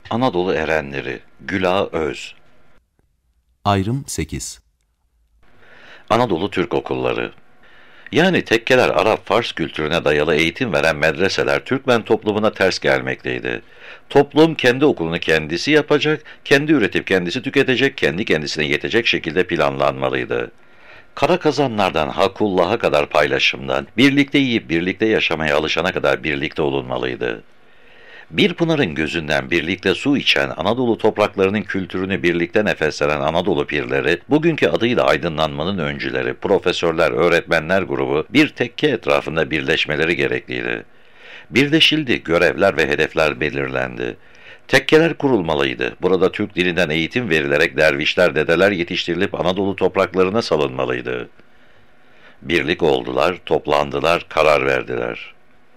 Anadolu erenleri Güla Öz. Ayrım 8. Anadolu Türk okulları. Yani tekkeler Arap-Fars kültürüne dayalı eğitim veren medreseler Türkmen toplumuna ters gelmekteydi. Toplum kendi okulunu kendisi yapacak, kendi üretip kendisi tüketecek, kendi kendisine yetecek şekilde planlanmalıydı. Kara kazanlardan Hakullah'a kadar paylaşımdan, birlikte yiyip birlikte yaşamaya alışana kadar birlikte olunmalıydı. Bir pınarın gözünden birlikte su içen Anadolu topraklarının kültürünü birlikte nefeslenen Anadolu pirleri, bugünkü adıyla aydınlanmanın öncüleri, profesörler, öğretmenler grubu bir tekke etrafında birleşmeleri gerekliydi. Birleşildi, görevler ve hedefler belirlendi. Tekkeler kurulmalıydı. Burada Türk dilinden eğitim verilerek dervişler, dedeler yetiştirilip Anadolu topraklarına salınmalıydı. Birlik oldular, toplandılar, karar verdiler.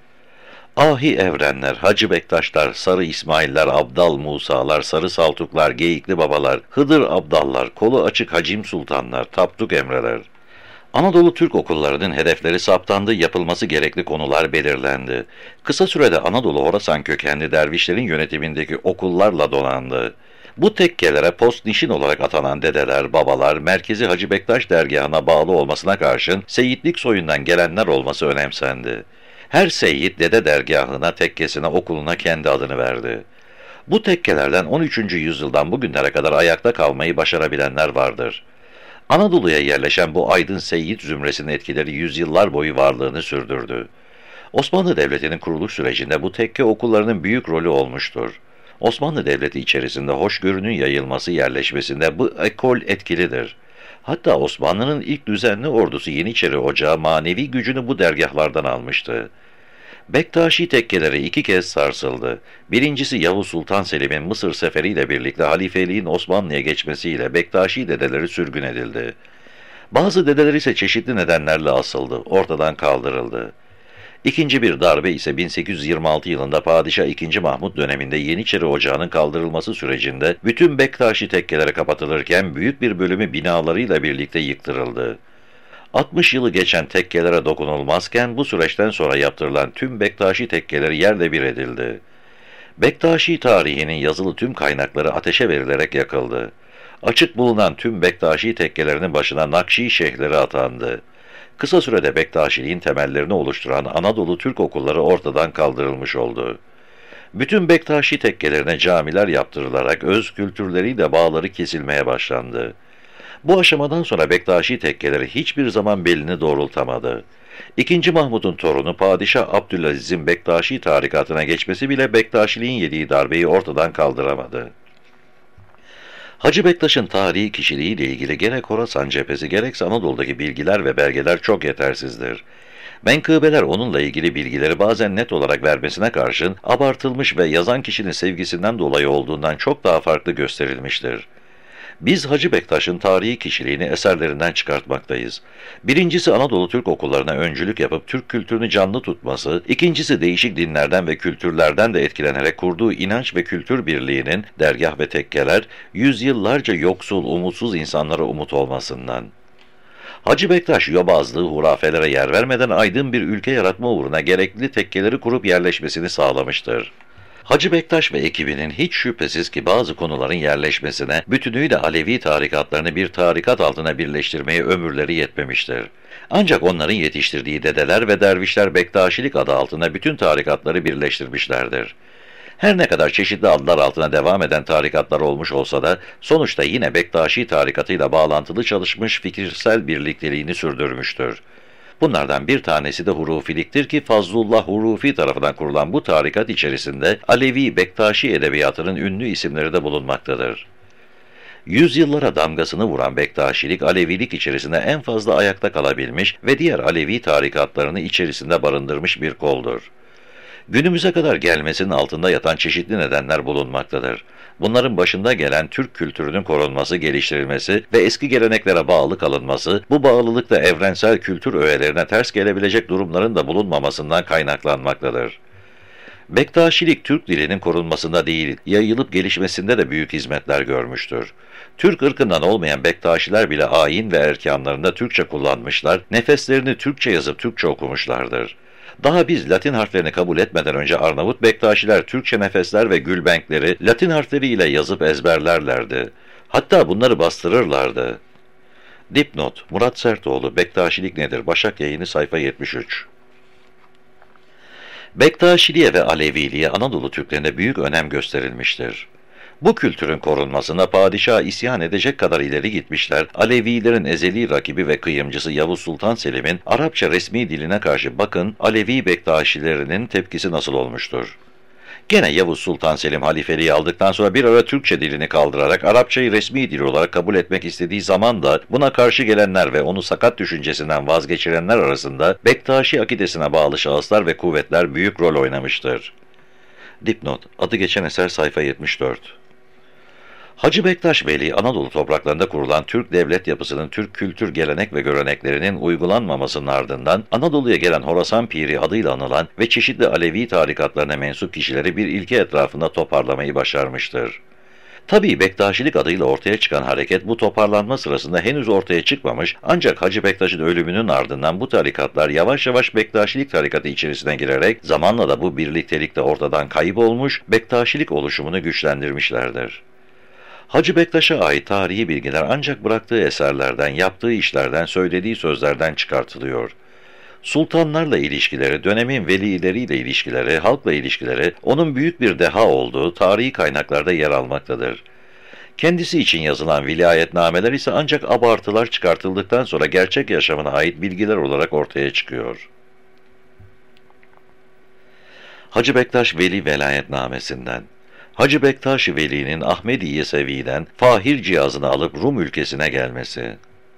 Ahi Evrenler, Hacı Bektaşlar, Sarı İsmailler, Abdal Musalar, Sarı Saltuklar, Geyikli Babalar, Hıdır Abdallar, Kolu Açık Hacim Sultanlar, Tapduk Emreler. Anadolu Türk okullarının hedefleri saptandı, yapılması gerekli konular belirlendi. Kısa sürede Anadolu Horasan kökenli dervişlerin yönetimindeki okullarla donandı. Bu tekkelere postnişin olarak atanan dedeler, babalar, Merkezi Hacı Bektaş dergahına bağlı olmasına karşın seyitlik soyundan gelenler olması önemsendi. Her seyit dede dergahına, tekkesine, okuluna kendi adını verdi. Bu tekkelerden 13. yüzyıldan bugünlere kadar ayakta kalmayı başarabilenler vardır. Anadolu'ya yerleşen bu aydın seyit zümresinin etkileri yüzyıllar boyu varlığını sürdürdü. Osmanlı Devleti'nin kuruluş sürecinde bu tekke okullarının büyük rolü olmuştur. Osmanlı Devleti içerisinde hoşgörünün yayılması yerleşmesinde bu ekol etkilidir. Hatta Osmanlı'nın ilk düzenli ordusu Yeniçeri Ocağı manevi gücünü bu dergahlardan almıştı. Bektaşi tekkeleri 2 kez sarsıldı. Birincisi Yavuz Sultan Selim'in Mısır seferiyle birlikte halifeliğin Osmanlı'ya geçmesiyle Bektaşi dedeleri sürgün edildi. Bazı dedeler ise çeşitli nedenlerle asıldı, ortadan kaldırıldı. İkinci bir darbe ise 1826 yılında Padişah II. Mahmut döneminde Yeniçeri Ocağı'nın kaldırılması sürecinde bütün Bektaşi tekkeleri kapatılırken büyük bir bölümü binalarıyla birlikte yıktırıldı. 60 yılı geçen tekkelere dokunulmazken bu süreçten sonra yaptırılan tüm Bektaşi tekkeleri yerle bir edildi. Bektaşi tarihinin yazılı tüm kaynakları ateşe verilerek yakıldı. Açık bulunan tüm Bektaşi tekkelerinin başına Nakşi şeyhleri atandı. Kısa sürede Bektaşiliğin temellerini oluşturan Anadolu Türk okulları ortadan kaldırılmış oldu. Bütün Bektaşi tekkelerine camiler yaptırılarak öz kültürleriyle bağları kesilmeye başlandı. Bu aşamadan sonra Bektaşi tekkeleri hiçbir zaman belini doğrultamadı. II. Mahmud'un torunu Padişah Abdülaziz'in Bektaşi tarikatına geçmesi bile Bektaşiliğin yediği darbeyi ortadan kaldıramadı. Hacı Bektaş'ın tarihi kişiliğiyle ilgili gerek Horasan cephesi gerekse Anadolu'daki bilgiler ve belgeler çok yetersizdir. Menkıbeler onunla ilgili bilgileri bazen net olarak vermesine karşın abartılmış ve yazan kişinin sevgisinden dolayı olduğundan çok daha farklı gösterilmiştir. Biz Hacı Bektaş'ın tarihi kişiliğini eserlerinden çıkartmaktayız. Birincisi Anadolu Türk okullarına öncülük yapıp Türk kültürünü canlı tutması, ikincisi değişik dinlerden ve kültürlerden de etkilenerek kurduğu inanç ve kültür birliğinin dergah ve tekkeler, yüzyıllarca yoksul, umutsuz insanlara umut olmasından. Hacı Bektaş yobazlığı, hurafelere yer vermeden aydın bir ülke yaratma uğruna gerekli tekkeleri kurup yerleşmesini sağlamıştır. Hacı Bektaş ve ekibinin hiç şüphesiz ki bazı konuların yerleşmesine, bütünüyle Alevi tarikatlarını bir tarikat altına birleştirmeye ömürleri yetmemiştir. Ancak onların yetiştirdiği dedeler ve dervişler Bektaşilik adı altında bütün tarikatları birleştirmişlerdir. Her ne kadar çeşitli adlar altına devam eden tarikatlar olmuş olsa da, sonuçta yine Bektaşi tarikatıyla bağlantılı çalışmış fikirsel birlikteliğini sürdürmüştür. Bunlardan bir tanesi de hurufiliktir ki Fazlullah Hurufi tarafından kurulan bu tarikat içerisinde Alevi Bektaşi edebiyatının ünlü isimleri de bulunmaktadır. Yüzyıllara damgasını vuran Bektaşilik, Alevilik içerisinde en fazla ayakta kalabilmiş ve diğer Alevi tarikatlarını içerisinde barındırmış bir koldur. Günümüze kadar gelmesinin altında yatan çeşitli nedenler bulunmaktadır. Bunların başında gelen Türk kültürünün korunması, geliştirilmesi ve eski geleneklere bağlı kalınması, bu bağlılıkla evrensel kültür öğelerine ters gelebilecek durumların da bulunmamasından kaynaklanmaktadır. Bektaşilik Türk dilinin korunmasında değil, yayılıp gelişmesinde de büyük hizmetler görmüştür. Türk ırkından olmayan Bektaşiler bile ayin ve erkanlarında Türkçe kullanmışlar, nefeslerini Türkçe yazıp Türkçe okumuşlardır. Daha biz Latin harflerini kabul etmeden önce Arnavut Bektaşiler Türkçe nefesler ve gülbenkleri Latin harfleriyle yazıp ezberlerlerdi. Hatta bunları bastırırlardı. Dipnot: Murat Sertoğlu, Bektaşilik Nedir? Başak Yayını, sayfa 73. Bektaşiliğe ve Aleviliğe Anadolu Türklerinde büyük önem gösterilmiştir. Bu kültürün korunmasına padişah isyan edecek kadar ileri gitmişler, Alevilerin ezeli rakibi ve kıyımcısı Yavuz Sultan Selim'in Arapça resmi diline karşı bakın Alevi Bektaşilerinin tepkisi nasıl olmuştur. Gene Yavuz Sultan Selim halifeliği aldıktan sonra bir ara Türkçe dilini kaldırarak Arapçayı resmi dil olarak kabul etmek istediği zaman da buna karşı gelenler ve onu sakat düşüncesinden vazgeçirenler arasında Bektaşi akidesine bağlı şahıslar ve kuvvetler büyük rol oynamıştır. Dipnot: Adı geçen eser, sayfa 74. Hacı Bektaş Veli, Anadolu topraklarında kurulan Türk devlet yapısının Türk kültür, gelenek ve göreneklerinin uygulanmamasının ardından Anadolu'ya gelen Horasan Piri adıyla anılan ve çeşitli Alevi tarikatlarına mensup kişileri bir ilke etrafında toparlamayı başarmıştır. Tabii Bektaşilik adıyla ortaya çıkan hareket bu toparlanma sırasında henüz ortaya çıkmamış, ancak Hacı Bektaş'ın ölümünün ardından bu tarikatlar yavaş yavaş Bektaşilik tarikatı içerisine girerek zamanla da bu birliktelik de ortadan kaybolmuş, Bektaşilik oluşumunu güçlendirmişlerdir. Hacı Bektaş'a ait tarihi bilgiler ancak bıraktığı eserlerden, yaptığı işlerden, söylediği sözlerden çıkartılıyor. Sultanlarla ilişkileri, dönemin velileriyle ilişkileri, halkla ilişkileri, onun büyük bir deha olduğu tarihi kaynaklarda yer almaktadır. Kendisi için yazılan vilayetnameler ise ancak abartılar çıkartıldıktan sonra gerçek yaşamına ait bilgiler olarak ortaya çıkıyor. Hacı Bektaş Veli Velayetnamesinden: Hacı Bektaş Veli'nin Ahmedi Yesevi'den Fahir cihazını alıp Rum ülkesine gelmesi.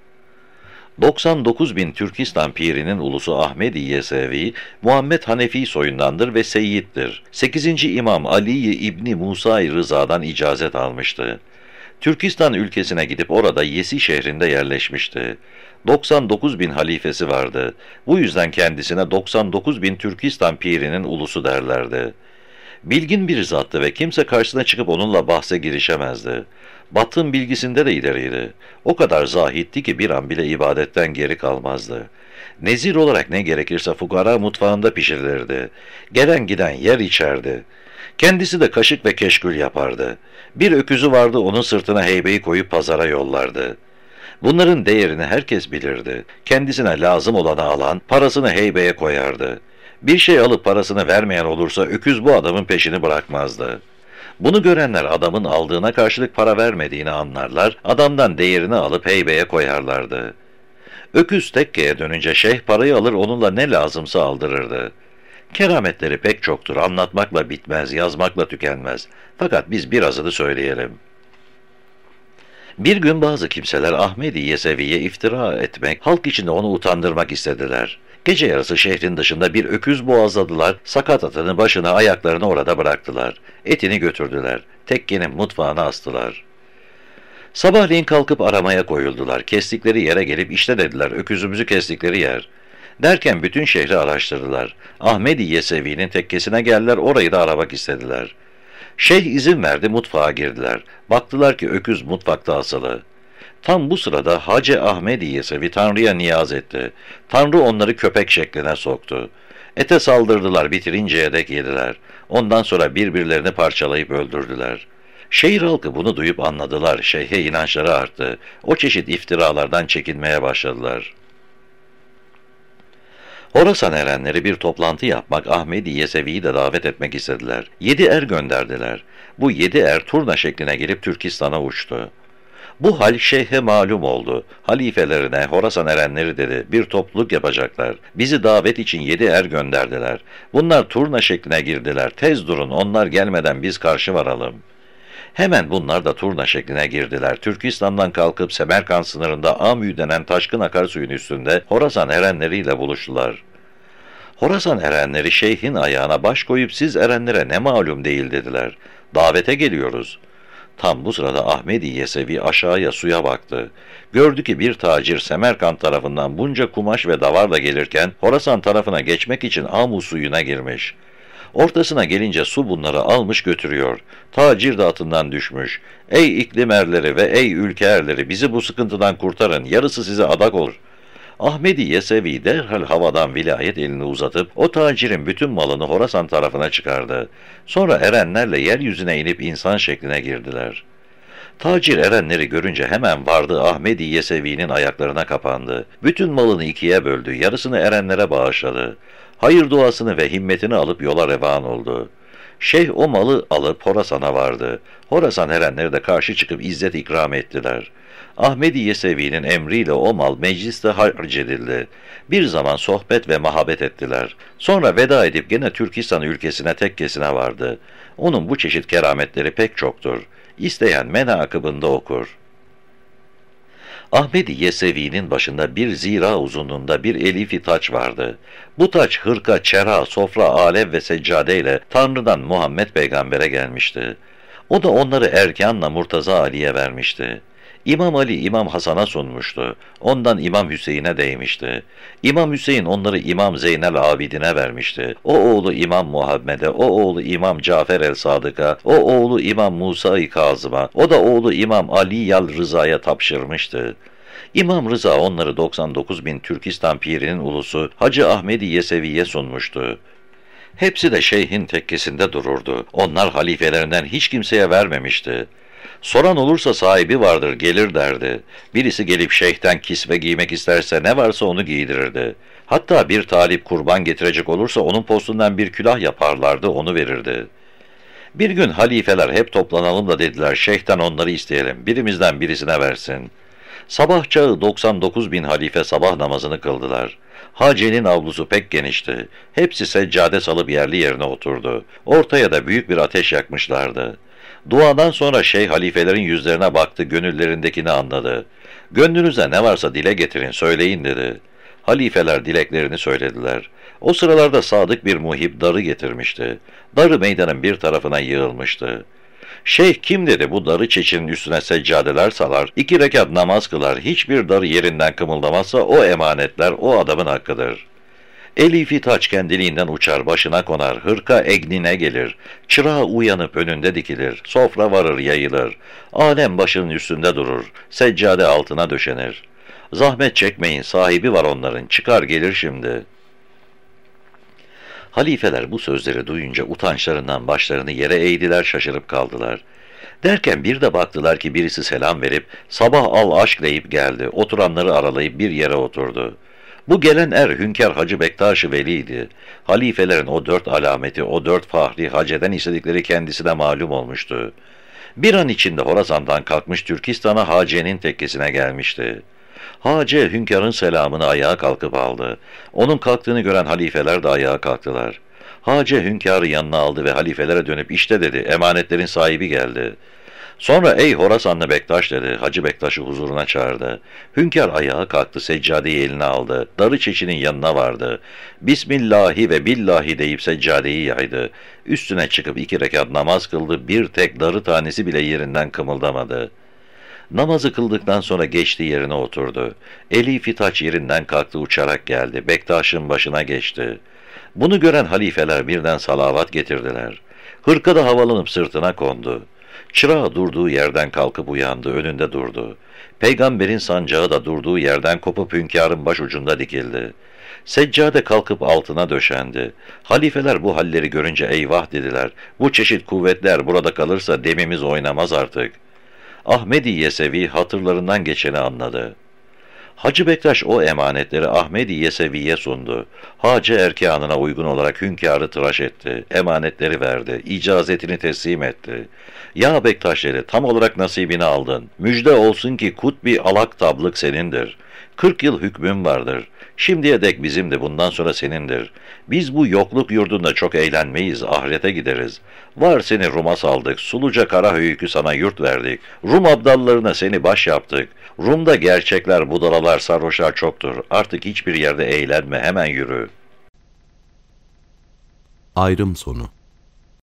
99.000 Türkistan pirinin ulusu Ahmedi Yesevi, Muhammed Hanefi soyundandır ve seyyiddir. 8. İmam Ali İbni Musa-i Rıza'dan icazet almıştı. Türkistan ülkesine gidip orada Yesi şehrinde yerleşmişti. 99.000 halifesi vardı. Bu yüzden kendisine 99.000 Türkistan pirinin ulusu derlerdi. Bilgin bir zattı ve kimse karşısına çıkıp onunla bahse girişemezdi. Batın bilgisinde de ileriydi. O kadar zahitti ki bir an bile ibadetten geri kalmazdı. Nezir olarak ne gerekirse fukara mutfağında pişirilirdi. Gelen giden yer içerdi. Kendisi de kaşık ve keşkül yapardı. Bir öküzü vardı, onun sırtına heybeyi koyup pazara yollardı. Bunların değerini herkes bilirdi. Kendisine lazım olanı alan, parasını heybeye koyardı. Bir şey alıp parasını vermeyen olursa öküz bu adamın peşini bırakmazdı. Bunu görenler adamın aldığına karşılık para vermediğini anlarlar, adamdan değerini alıp heybeye koyarlardı. Öküz tekkeye dönünce şeyh parayı alır, onunla ne lazımsa aldırırdı. Kerametleri pek çoktur, anlatmakla bitmez, yazmakla tükenmez. Fakat biz birazını söyleyelim. Bir gün bazı kimseler Ahmedi Yesevi'ye iftira etmek, halk içinde onu utandırmak istediler. Gece yarısı şehrin dışında bir öküz boğazladılar, sakat atını başına ayaklarını orada bıraktılar. Etini götürdüler, tekkenin mutfağına astılar. Sabahleyin kalkıp aramaya koyuldular. Kestikleri yere gelip işte dediler, öküzümüzü kestikleri yer. Derken bütün şehri araştırdılar. Ahmedi Yesevi'nin tekkesine geldiler, orayı da aramak istediler. Şeyh izin verdi, mutfağa girdiler. Baktılar ki öküz mutfakta asılı. Tam bu sırada Hacı Ahmedi Yesevi Tanrı'ya niyaz etti. Tanrı onları köpek şekline soktu. Ete saldırdılar, bitirinceye dek yediler. Ondan sonra birbirlerini parçalayıp öldürdüler. Şehir halkı bunu duyup anladılar. Şeyhe inançları arttı. O çeşit iftiralardan çekinmeye başladılar. Horasan erenleri bir toplantı yapmak, Ahmedi Yesevi'yi de davet etmek istediler. 7 er gönderdiler. Bu 7 er turna şekline gelip Türkistan'a uçtu. Bu hal şeyhe malum oldu. Halifelerine, Horasan erenleri dedi, bir topluluk yapacaklar. Bizi davet için 7 er gönderdiler. Bunlar turna şekline girdiler. Tez durun, onlar gelmeden biz karşı varalım. Hemen bunlar da turna şekline girdiler. Türkistan'dan kalkıp Semerkant sınırında Amü denen taşkın akarsuyun üstünde Horasan erenleriyle buluştular. Horasan erenleri şeyhin ayağına baş koyup siz erenlere ne malum değil dediler. Davete geliyoruz. Tam bu sırada Ahmedi Yesevi aşağıya suya baktı. Gördü ki bir tacir Semerkant tarafından bunca kumaş ve davarla gelirken Horasan tarafına geçmek için Amu suyuna girmiş. Ortasına gelince su bunları almış götürüyor. Tacir de atından düşmüş. Ey iklim erleri ve ey ülke erleri, bizi bu sıkıntıdan kurtarın, yarısı size adak olur. Ahmedi Yesevi derhal havadan vilayet elini uzatıp o tacirin bütün malını Horasan tarafına çıkardı. Sonra erenlerle yeryüzüne inip insan şekline girdiler. Tacir erenleri görünce hemen vardı Ahmedi Yesevi'nin ayaklarına kapandı. Bütün malını ikiye böldü, yarısını erenlere bağışladı. Hayır duasını ve himmetini alıp yola revan oldu. Şeyh o malı alıp Horasan'a vardı. Horasan erenleri de karşı çıkıp izzet ikram ettiler. Ahmedi Yesevi'nin emriyle o mal mecliste harcedildi. Bir zaman sohbet ve muhabbet ettiler. Sonra veda edip gene Türkistan ülkesine tekkesine vardı. Onun bu çeşit kerametleri pek çoktur. İsteyen menakıbında okur. Ahmedi Yesevi'nin başında bir zira uzunluğunda bir elifi taç vardı. Bu taç hırka, çera, sofra, alev ve seccade ile Tanrı'dan Muhammed peygambere gelmişti. O da onları erkanla Murtaza Ali'ye vermişti. İmam Ali İmam Hasan'a sunmuştu. Ondan İmam Hüseyin'e değmişti. İmam Hüseyin onları İmam Zeynel Abidin'e vermişti. O oğlu İmam Muhammed'e, o oğlu İmam Cafer el-Sadık'a, o oğlu İmam Musa-i Kazım'a, o da oğlu İmam Ali Yal Rıza'ya tapşırmıştı. İmam Rıza onları 99.000 Türkistan pirinin ulusu Hacı Ahmedi Yesevi'ye sunmuştu. Hepsi de şeyhin tekkesinde dururdu. Onlar halifelerinden hiç kimseye vermemişti. Soran olursa sahibi vardır gelir derdi. Birisi gelip şeyhten kisve giymek isterse ne varsa onu giydirirdi. Hatta bir talip kurban getirecek olursa onun postundan bir külah yaparlardı, onu verirdi. Bir gün halifeler hep toplanalım da dediler, şeyhten onları isteyelim, birimizden birisine versin. Sabah çağı 99.000 halife sabah namazını kıldılar. Hace'nin avlusu pek genişti. Hepsi seccade salıp yerli yerine oturdu. Ortaya da büyük bir ateş yakmışlardı. Duadan sonra şeyh halifelerin yüzlerine baktı, gönüllerindekini anladı. Gönlünüze ne varsa dile getirin, söyleyin dedi. Halifeler dileklerini söylediler. O sıralarda sadık bir muhip darı getirmişti. Darı meydanın bir tarafına yığılmıştı. Şeyh kim dedi, bu darı çeçinin üstüne seccadeler salar, 2 rekat namaz kılar, hiçbir darı yerinden kımıldamazsa o emanetler o adamın hakkıdır. Elifi taç kendiliğinden uçar, başına konar, hırka egnine gelir, çırağı uyanıp önünde dikilir, sofra varır yayılır, alem başının üstünde durur, seccade altına döşenir. Zahmet çekmeyin, sahibi var onların, çıkar gelir şimdi. Halifeler bu sözleri duyunca utançlarından başlarını yere eğdiler, şaşırıp kaldılar. Derken bir de baktılar ki birisi selam verip sabah al aşk deyip geldi, oturanları aralayıp bir yere oturdu. Bu gelen Hünkâr Hacı Bektaş-ı Veli'ydi. Halifelerin o 4 alameti, o 4 fahri haceden istedikleri kendisine malum olmuştu. Bir an içinde Horasan'dan kalkmış Türkistan'a Hace'nin tekkesine gelmişti. Hace hünkârın selamını ayağa kalkıp aldı. Onun kalktığını gören halifeler de ayağa kalktılar. Hace hünkârı yanına aldı ve halifelere dönüp işte dedi, emanetlerin sahibi geldi. Sonra ey Horasanlı Bektaş dedi, Hacı Bektaş'ı huzuruna çağırdı. Hünkâr ayağa kalktı, seccadeyi eline aldı, darı çeçinin yanına vardı. Bismillahi ve billahi deyip seccadeyi yaydı. Üstüne çıkıp 2 rekat namaz kıldı, bir tek darı tanesi bile yerinden kımıldamadı. Namazı kıldıktan sonra geçti yerine oturdu. Elifi taç yerinden kalktı, uçarak geldi, Bektaş'ın başına geçti. Bunu gören halifeler birden salavat getirdiler. Hırka da havalanıp sırtına kondu. Çırağı durduğu yerden kalkıp uyandı, önünde durdu. Peygamberin sancağı da durduğu yerden kopup hünkârın başucunda dikildi. Seccade kalkıp altına döşendi. Halifeler bu halleri görünce eyvah dediler. Bu çeşit kuvvetler burada kalırsa demimiz oynamaz artık. Ahmedi Yesevi hatırlarından geçeni anladı. Hacı Bektaş o emanetleri Ahmedi Yesevi'ye sundu. Hacı erkanına uygun olarak hünkârı tıraş etti, emanetleri verdi, icazetini teslim etti. Ya Bektaş dedi, tam olarak nasibini aldın. Müjde olsun ki kutbi alak tablık senindir. 40 yıl hükmün vardır. Şimdiye dek bizimdi, bundan sonra senindir. Biz bu yokluk yurdunda çok eğlenmeyiz, ahirete gideriz. Var seni Rum'a saldık, Suluca Karahöyük'ü sana yurt verdik. Rum abdallarına seni baş yaptık. Rum'da gerçekler, budalalar, sarhoşlar çoktur. Artık hiçbir yerde eğlenme, hemen yürü. Ayrım sonu.